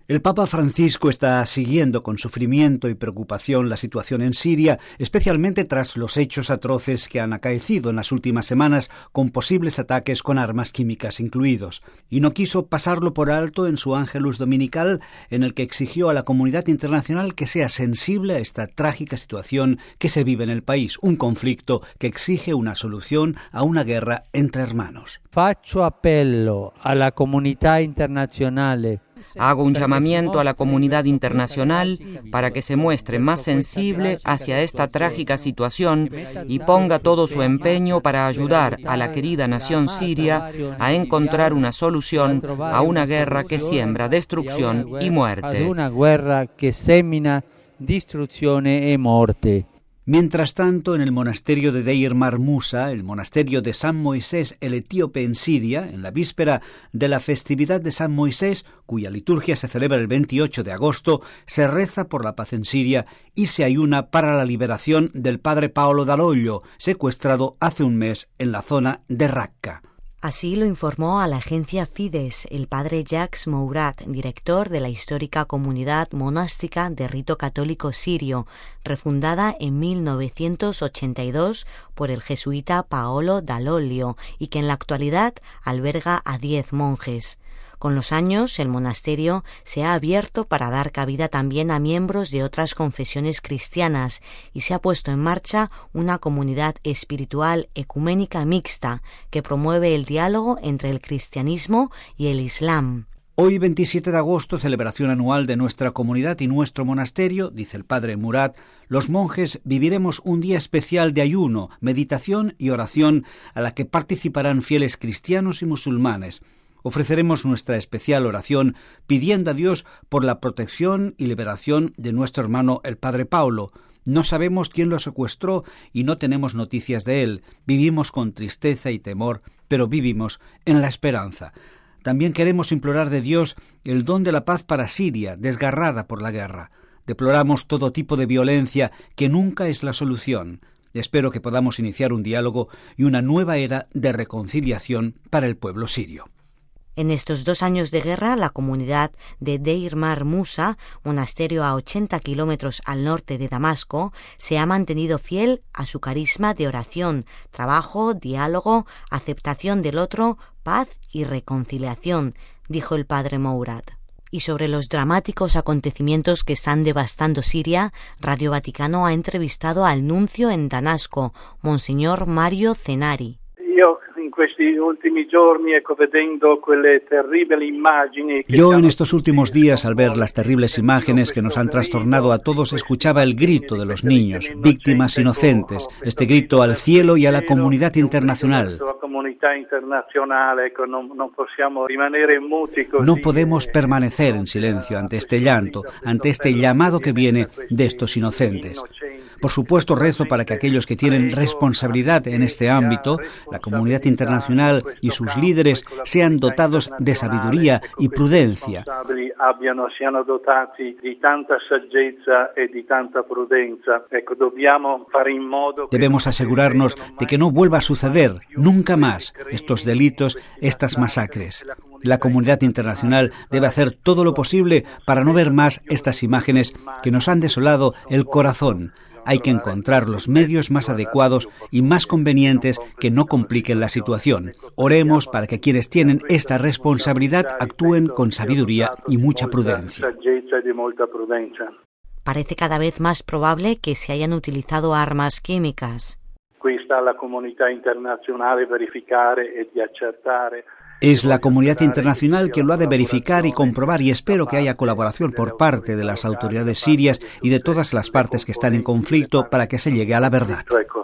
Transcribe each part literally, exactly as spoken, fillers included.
El Papa Francisco está siguiendo con sufrimiento y preocupación la situación en Siria, especialmente tras los hechos atroces que han acaecido en las últimas semanas con posibles ataques con armas químicas incluidos. Y no quiso pasarlo por alto en su Ángelus Dominical, en el que exigió a la comunidad internacional que sea sensible a esta trágica situación que se vive en el país, un conflicto que exige una solución a una guerra entre hermanos. Faccio appello alla comunità internazionale. Hago un llamamiento a la comunidad internacional para que se muestre más sensible hacia esta trágica situación y ponga todo su empeño para ayudar a la querida nación siria a encontrar una solución a una guerra que siembra destrucción y muerte. Una guerra que semina distruzione e morte. Mientras tanto, en el monasterio de Deir Mar Musa, el monasterio de San Moisés el Etíope en Siria, en la víspera de la festividad de San Moisés, cuya liturgia se celebra el veintiocho de agosto, se reza por la paz en Siria y se ayuna para la liberación del padre Paolo Dall'Oglio, secuestrado hace un mes en la zona de Raqqa. Así lo informó a la agencia Fides el padre Jacques Mourad, director de la histórica comunidad monástica de rito católico sirio, refundada en mil novecientos ochenta y dos por el jesuita Paolo Dall'Oglio y que en la actualidad alberga a diez monjes. Con los años, el monasterio se ha abierto para dar cabida también a miembros de otras confesiones cristianas y se ha puesto en marcha una comunidad espiritual ecuménica mixta que promueve el diálogo entre el cristianismo y el islam. Hoy, veintisiete de agosto, celebración anual de nuestra comunidad y nuestro monasterio, dice el padre Mourad, los monjes viviremos un día especial de ayuno, meditación y oración a la que participarán fieles cristianos y musulmanes. Ofreceremos nuestra especial oración pidiendo a Dios por la protección y liberación de nuestro hermano el padre Paolo. No sabemos quién lo secuestró y no tenemos noticias de él. Vivimos con tristeza y temor, pero vivimos en la esperanza. También queremos implorar de Dios el don de la paz para Siria, desgarrada por la guerra. Deploramos todo tipo de violencia que nunca es la solución. Espero que podamos iniciar un diálogo y una nueva era de reconciliación para el pueblo sirio. En estos dos años de guerra, la comunidad de Deir Mar Musa, monasterio a ochenta kilómetros al norte de Damasco, se ha mantenido fiel a su carisma de oración, trabajo, diálogo, aceptación del otro, paz y reconciliación, dijo el padre Mourad. Y sobre los dramáticos acontecimientos que están devastando Siria, Radio Vaticano ha entrevistado al nuncio en Damasco, Monseñor Mario Zenari. Yo en estos últimos días, al ver las terribles imágenes que nos han trastornado a todos, escuchaba el grito de los niños, víctimas inocentes, este grito al cielo y a la comunidad internacional. No podemos permanecer en silencio ante este llanto, ante este llamado que viene de estos inocentes. Por supuesto, rezo para que aquellos que tienen responsabilidad en este ámbito, la comunidad internacional y sus líderes, sean dotados de sabiduría y prudencia. Debemos asegurarnos de que no vuelva a suceder nunca más estos delitos, estas masacres. La comunidad internacional debe hacer todo lo posible para no ver más estas imágenes que nos han desolado el corazón. Hay que encontrar los medios más adecuados y más convenientes que no compliquen la situación. Oremos para que quienes tienen esta responsabilidad actúen con sabiduría y mucha prudencia. Parece cada vez más probable que se hayan utilizado armas químicas. Es la comunidad internacional que lo ha de verificar y comprobar, y espero que haya colaboración por parte de las autoridades sirias y de todas las partes que están en conflicto para que se llegue a la verdad.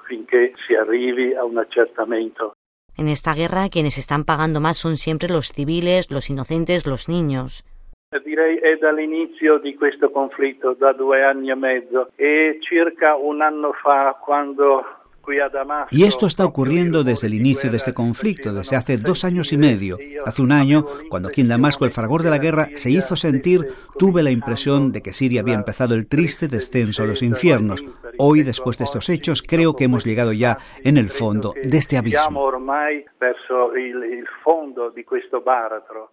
En esta guerra, quienes están pagando más son siempre los civiles, los inocentes, los niños. Direi è dall'inizio di questo conflitto, da due anni e mezzo, e circa un anno fa, quando Y esto está ocurriendo desde el inicio de este conflicto, desde hace dos años y medio. Hace un año, cuando aquí en Damasco el fragor de la guerra se hizo sentir, tuve la impresión de que Siria había empezado el triste descenso a los infiernos. Hoy, después de estos hechos, creo que hemos llegado ya en el fondo de este abismo.